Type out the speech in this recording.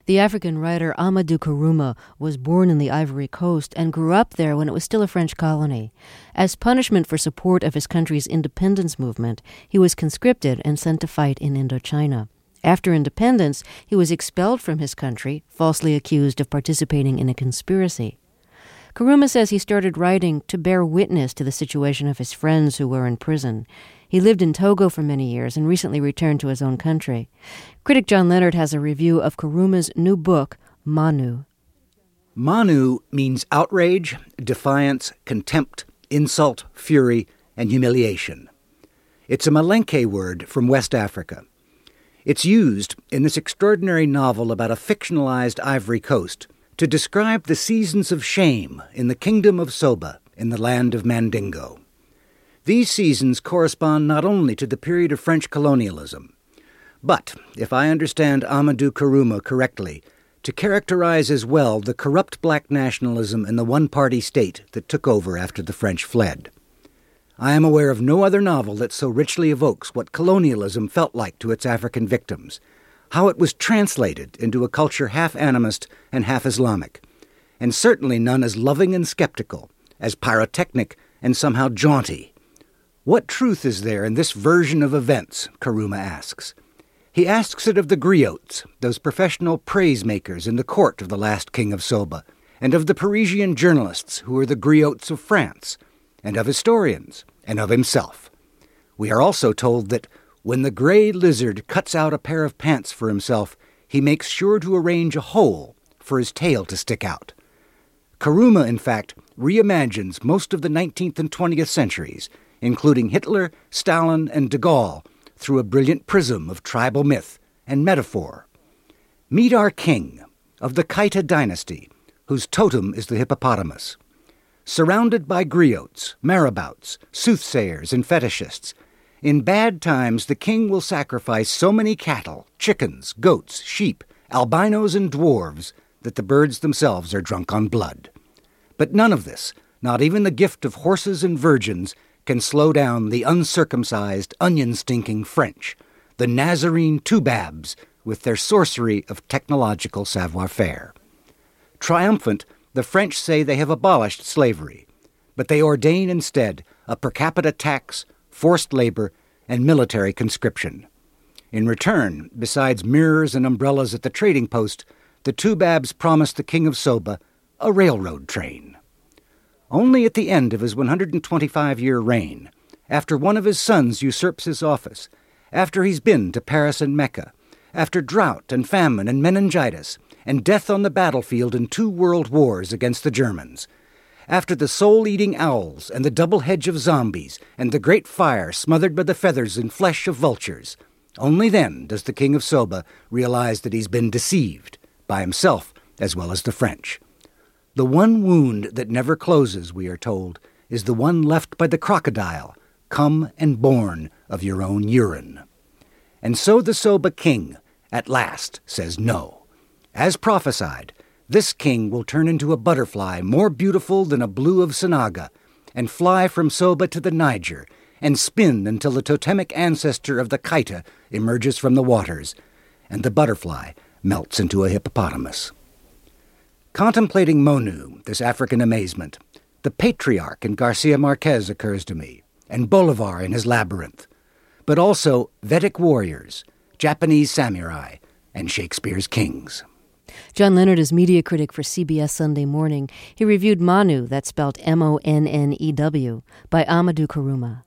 The African writer Amadou Kourouma was born in the Ivory Coast and grew up there when it was still a French colony. As punishment for support of his country's independence movement, he was conscripted and sent to fight in Indochina. After independence, he was expelled from his country, falsely accused of participating in a conspiracy. Kourouma says he started writing to bear witness to the situation of his friends who were in prison. He lived in Togo for many years and recently returned to his own country. Critic John Leonard has a review of Kourouma's new book, Manu. Manu means outrage, defiance, contempt, insult, fury, and humiliation. It's a Malenke word from West Africa. It's used in this extraordinary novel about a fictionalized Ivory Coast to describe the seasons of shame in the kingdom of Soba in the land of Mandingo. These seasons correspond not only to the period of French colonialism, but, if I understand Amadou Kourouma correctly, to characterize as well the corrupt black nationalism in the one-party state that took over after the French fled. I am aware of no other novel that so richly evokes what colonialism felt like to its African victims, how it was translated into a culture half animist and half Islamic, and certainly none as loving and skeptical, as pyrotechnic and somehow jaunty. What truth is there in this version of events, Kourouma asks. He asks it of the griots, those professional praise-makers in the court of the last king of Soba, and of the Parisian journalists who were the griots of France, and of historians, and of himself. We are also told that when the gray lizard cuts out a pair of pants for himself, he makes sure to arrange a hole for his tail to stick out. Kourouma, in fact, reimagines most of the 19th and 20th centuries, including Hitler, Stalin, and de Gaulle, through a brilliant prism of tribal myth and metaphor. Meet our king, of the Kaita dynasty, whose totem is the hippopotamus. Surrounded by griots, marabouts, soothsayers, and fetishists, in bad times the king will sacrifice so many cattle, chickens, goats, sheep, albinos, and dwarves that the birds themselves are drunk on blood. But none of this, not even the gift of horses and virgins, can slow down the uncircumcised, onion-stinking French, the Nazarene Toubabs, with their sorcery of technological savoir-faire. Triumphant, the French say they have abolished slavery, but they ordain instead a per capita tax, forced labor, and military conscription. In return, besides mirrors and umbrellas at the trading post, the Toubabs promised the king of Soba a railroad train. Only at the end of his 125-year reign, after one of his sons usurps his office, after he's been to Paris and Mecca, after drought and famine and meningitis, and death on the battlefield in 2 world wars against the Germans, after the soul-eating owls and the double hedge of zombies and the great fire smothered by the feathers and flesh of vultures, only then does the king of Soba realize that he's been deceived, by himself as well as the French. The one wound that never closes, we are told, is the one left by the crocodile, come and born of your own urine. And so the Soba king, at last, says no. As prophesied, this king will turn into a butterfly more beautiful than a blue of Sanaga, and fly from Soba to the Niger, and spin until the totemic ancestor of the Kaita emerges from the waters, and the butterfly melts into a hippopotamus. Contemplating Monu, this African amazement, the patriarch in Garcia Marquez occurs to me, and Bolivar in his labyrinth, but also Vedic warriors, Japanese samurai, and Shakespeare's kings. John Leonard is media critic for CBS Sunday Morning. He reviewed Manu, that's spelled Monnew, by Amadou Kourouma.